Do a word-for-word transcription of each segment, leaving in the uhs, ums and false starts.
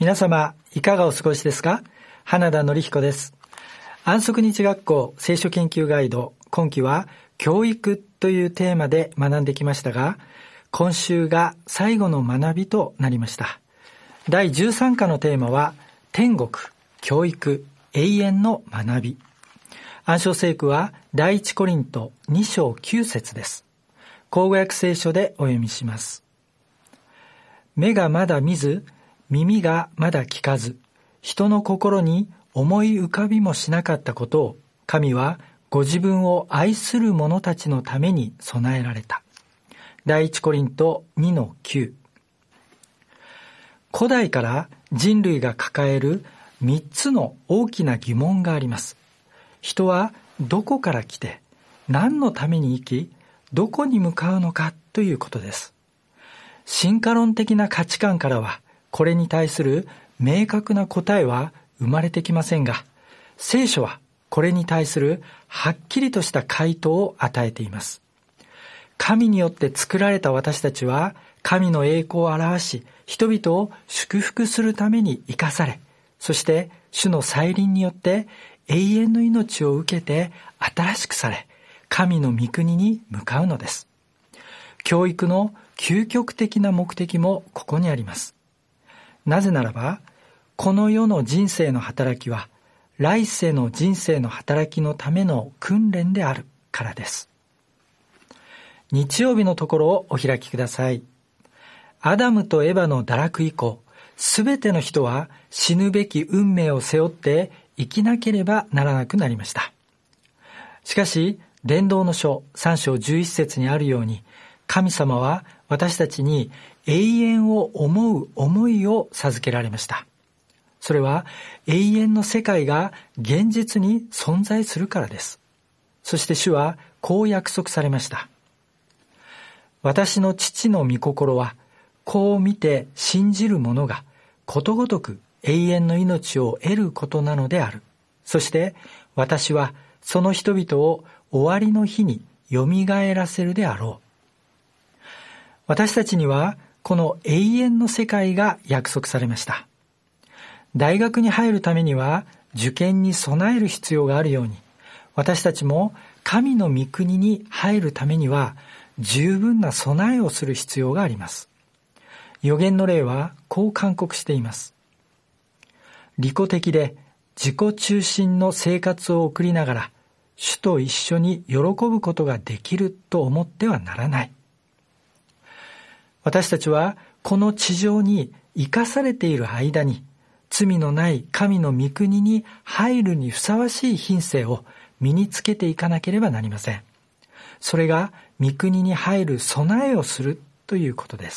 皆様いかがお過ごしですか？花田典彦です。安息日学校聖書研究ガイド、今期は教育というテーマで学んできましたが、今週が最後の学びとなりました。だいじゅうさん課のテーマは天国、教育、永遠の学び。暗唱聖句は第一コリントに章きゅう節です。口語訳聖書でお読みします。目がまだ見ず、耳がまだ聞かず、人の心に思い浮かびもしなかったことを、神はご自分を愛する者たちのために備えられた。第一コリントにのきゅう。古代から人類が抱えるみっつの大きな疑問があります。人はどこから来て、何のために生き、どこに向かうのかということです。進化論的な価値観からは、これに対する明確な答えは生まれてきませんが、聖書はこれに対するはっきりとした回答を与えています。神によって作られた私たちは、神の栄光を表し、人々を祝福するために生かされ、そして主の再臨によって永遠の命を受けて新しくされ、神の御国に向かうのです。教育の究極的な目的もここにあります。なぜならば、この世の人生の働きは、来世の人生の働きのための訓練であるからです。日曜日のところをお開きください。アダムとエバの堕落以降、すべての人は死ぬべき運命を背負って生きなければならなくなりました。しかし、伝道の書さん章じゅういち節にあるように、神様は私たちに永遠を思う思いを授けられました。それは永遠の世界が現実に存在するからです。そして主はこう約束されました。私の父の御心は、こう見て信じる者がことごとく永遠の命を得ることなのである。そして私はその人々を終わりの日によみがえらせるであろう。私たちにはこの永遠の世界が約束されました。大学に入るためには受験に備える必要があるように、私たちも神の御国に入るためには十分な備えをする必要があります。預言の例はこう勧告しています。利己的で自己中心の生活を送りながら、主と一緒に喜ぶことができると思ってはならない。私たちはこの地上に生かされている間に、罪のない神の御国に入るにふさわしい品性を身につけていかなければなりません。それが御国に入る備えをするということです。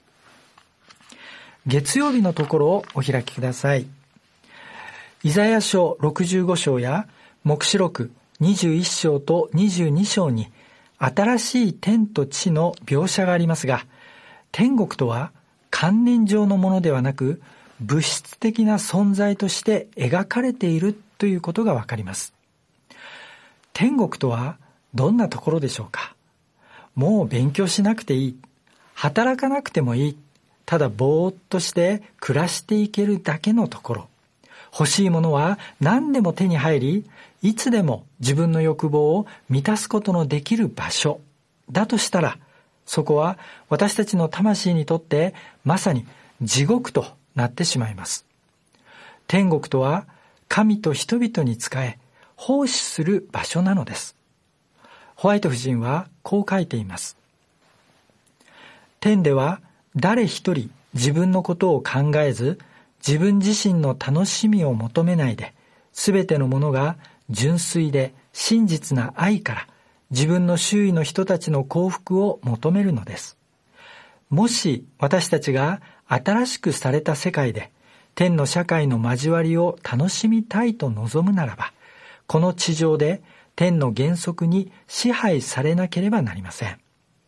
月曜日のところをお開きください。イザヤ書ろくじゅうご章や黙示録にじゅういち章とにじゅうに章に新しい天と地の描写がありますが、天国とは観念上のものではなく、物質的な存在として描かれているということがわかります。天国とはどんなところでしょうか？もう勉強しなくていい。働かなくてもいい。ただぼーっとして暮らしていけるだけのところ。欲しいものは何でも手に入り、いつでも自分の欲望を満たすことのできる場所だとしたら、そこは私たちの魂にとってまさに地獄となってしまいます。天国とは神と人々に仕え奉仕する場所なのです。ホワイト夫人はこう書いています。天では誰一人自分のことを考えず、自分自身の楽しみを求めないで、すべてのものが純粋で真実な愛から自分の周囲の人たちの幸福を求めるのです。もし私たちが新しくされた世界で天の社会の交わりを楽しみたいと望むならば、この地上で天の原則に支配されなければなりません。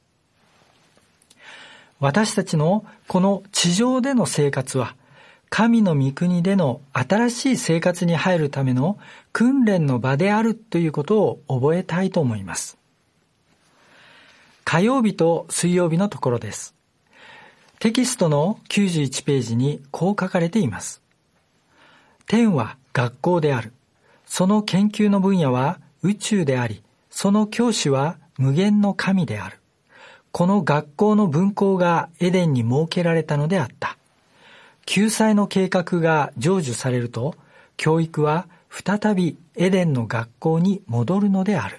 私たちのこの地上での生活は、神の御国での新しい生活に入るための訓練の場であるということを覚えたいと思います。火曜日と水曜日のところです。 テキストのきゅうじゅういちページにこう書かれています。天は学校である。その研究の分野は宇宙であり、その教師は無限の神である。この学校の分校がエデンに設けられたのであった。救済の計画が成就されると、教育は再びエデンの学校に戻るのである。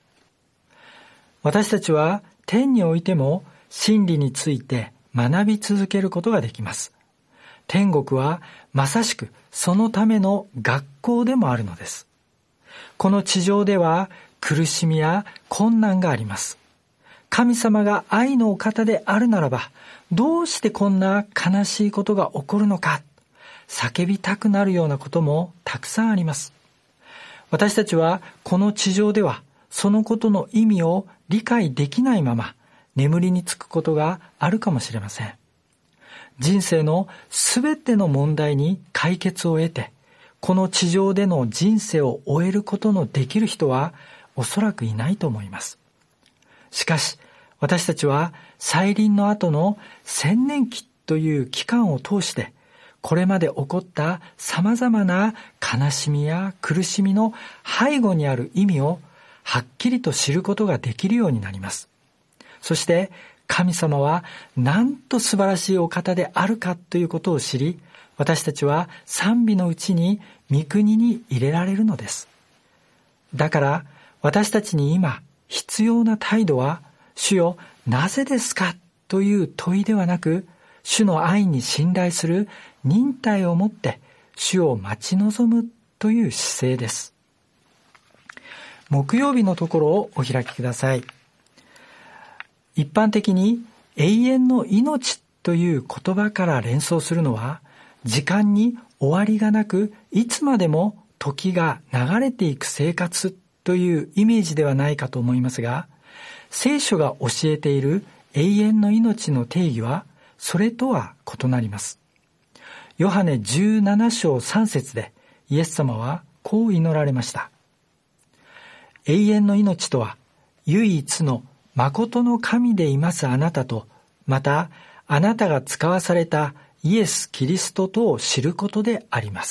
私たちは天においても真理について学び続けることができます。天国はまさしくそのための学校でもあるのです。この地上では苦しみや困難があります。神様が愛のお方であるならば、どうしてこんな悲しいことが起こるのか、叫びたくなるようなこともたくさんあります。私たちはこの地上ではそのことの意味を理解できないまま眠りにつくことがあるかもしれません。人生のすべての問題に解決を得て、この地上での人生を終えることのできる人はおそらくいないと思います。しかし、私たちは再臨の後の千年期という期間を通して、これまで起こった様々な悲しみや苦しみの背後にある意味をはっきりと知ることができるようになります。そして神様はなんと素晴らしいお方であるかということを知り、私たちは賛美のうちに御国に入れられるのです。だから私たちに今必要な態度は、主よ、なぜですかという問いではなく、主の愛に信頼する忍耐をもって主を待ち望むという姿勢です。木曜日のところをお開きください。一般的に永遠の命という言葉から連想するのは、時間に終わりがなく、いつまでも時が流れていく生活というイメージではないかと思いますが、聖書が教えている永遠の命の定義はそれとは異なります。ヨハネじゅうなな章さん節でイエス様はこう祈られました。永遠の命とは、唯一の誠の神でいますあなたと、またあなたが使わされたイエス・キリストとを知ることであります。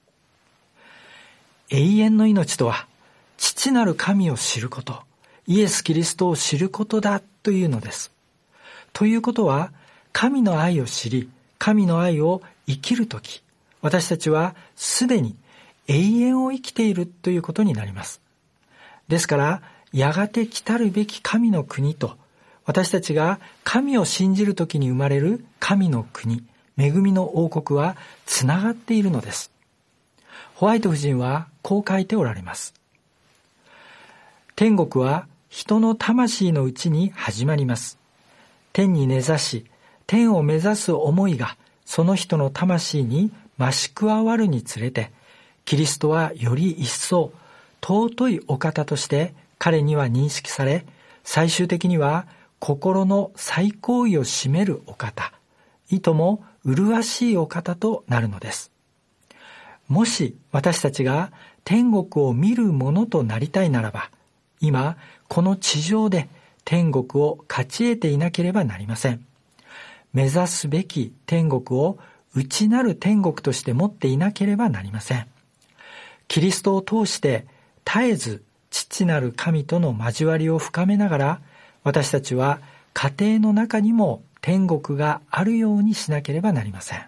永遠の命とは、父なる神を知ること、イエス・キリストを知ることだというのです。ということは、神の愛を知り、神の愛を生きるとき、私たちはすでに永遠を生きているということになります。ですから、やがて来たるべき神の国と、私たちが神を信じるときに生まれる神の国、恵みの王国はつながっているのです。ホワイト夫人はこう書いておられます。天国は人の魂のうちに始まります。天に根ざし、天を目指す思いがその人の魂に増し加わるにつれて、キリストはより一層尊いお方として彼には認識され、最終的には心の最高位を占めるお方、いとも麗しいお方となるのです。もし私たちが天国を見るものとなりたいならば、今この地上で天国を勝ち得ていなければなりません。目指すべき天国を内なる天国として持っていなければなりません。キリストを通して絶えず父なる神との交わりを深めながら、私たちは家庭の中にも天国があるようにしなければなりません。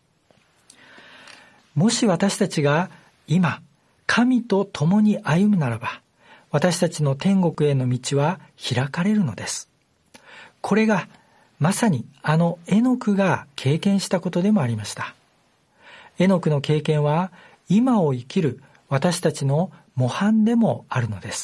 もし私たちが今神と共に歩むならば、私たちの天国への道は開かれるのです。これがまさにあのエノクが経験したことでもありました。エノクの経験は今を生きる私たちの模範でもあるのです。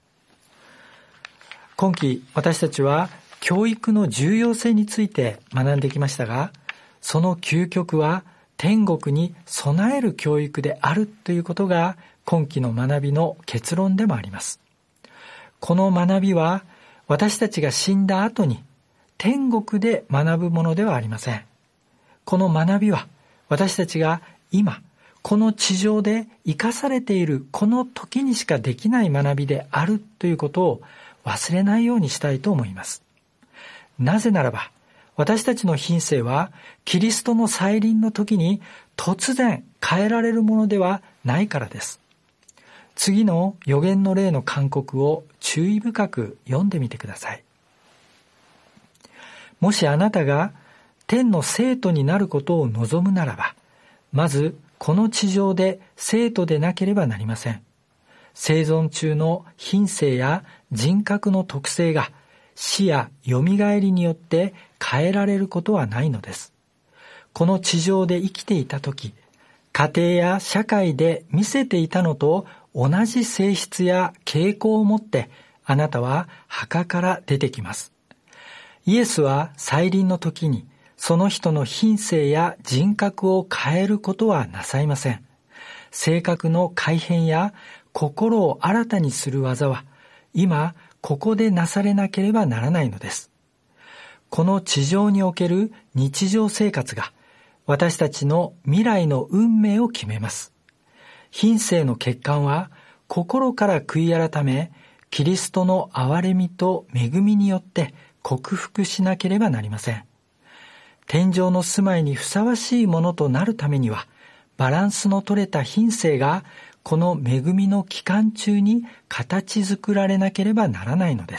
今期私たちは教育の重要性について学んできましたが、その究極は天国に備える教育であるということが今期の学びの結論でもあります。この学びは私たちが死んだ後に天国で学ぶものではありません。この学びは私たちが今この地上で生かされているこの時にしかできない学びであるということを忘れないようにしたいと思います。なぜならば私たちの品性はキリストの再臨の時に突然変えられるものではないからです。次の預言の例の勧告を注意深く読んでみてください。もしあなたが天の生徒になることを望むならば、まずこの地上で生徒でなければなりません。生存中の品性や人格の特性が死やよみがえりによって変えられることはないのです。この地上で生きていたとき、家庭や社会で見せていたのと同じ性質や傾向を持ってあなたは墓から出てきます。イエスは再臨の時にその人の品性や人格を変えることはなさいません。性格の改変や心を新たにする技は今ここでなされなければならないのです。この地上における日常生活が私たちの未来の運命を決めます。品性の欠陥は心から悔い改め、キリストの憐れみと恵みによって克服しなければなりません。天上の住まいにふさわしいものとなるためには、バランスの取れた品性がこの恵みの期間中に形作られなければならないのです。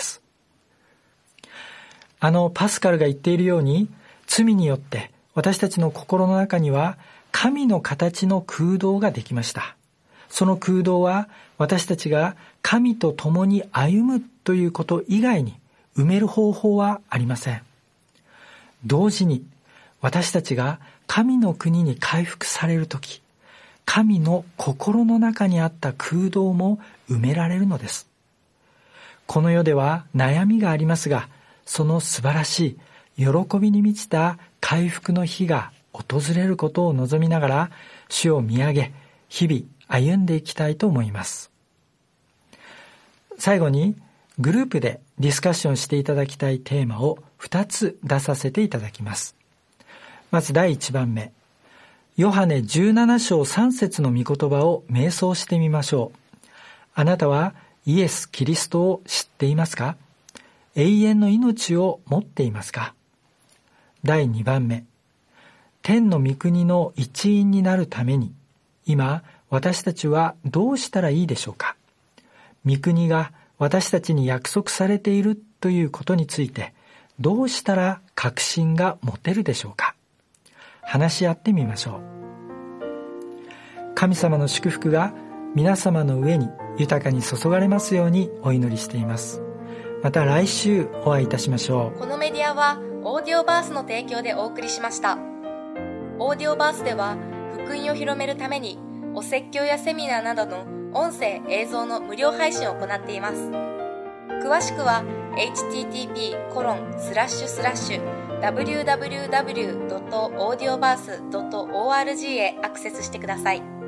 あのパスカルが言っているように、罪によって私たちの心の中には神の形の空洞ができました。その空洞は私たちが神と共に歩むということ以外に埋める方法はありません。同時に私たちが神の国に回復されるとき、神の心の中にあった空洞も埋められるのです。この世では悩みがありますが、その素晴らしい喜びに満ちた回復の日が訪れることを望みながら、主を見上げ、日々歩んでいきたいと思います。最後に、グループでディスカッションしていただきたいテーマをふたつ出させていただきます。まずだいいちばんめ、ヨハネじゅうなな章さん節の御言葉を瞑想してみましょう。あなたはイエス・キリストを知っていますか？永遠の命を持っていますか？だいにばんめ、天の御国の一員になるために、今私たちはどうしたらいいでしょうか？御国が私たちに約束されているということについて、どうしたら確信が持てるでしょうか？話し合ってみましょう。神様の祝福が皆様の上に豊かに注がれますようにお祈りしています。また来週お会いいたしましょう。 このメディアはオーディオバースの提供でお送りしました。オーディオバースでは福音を広めるためにお説教やセミナーなどの音声映像の無料配信を行っています。詳しくは エイチティーティーピーコロンスラッシュスラッシュダブリューダブリューダブリュードットオーディオバースドットオーアールジー へアクセスしてください。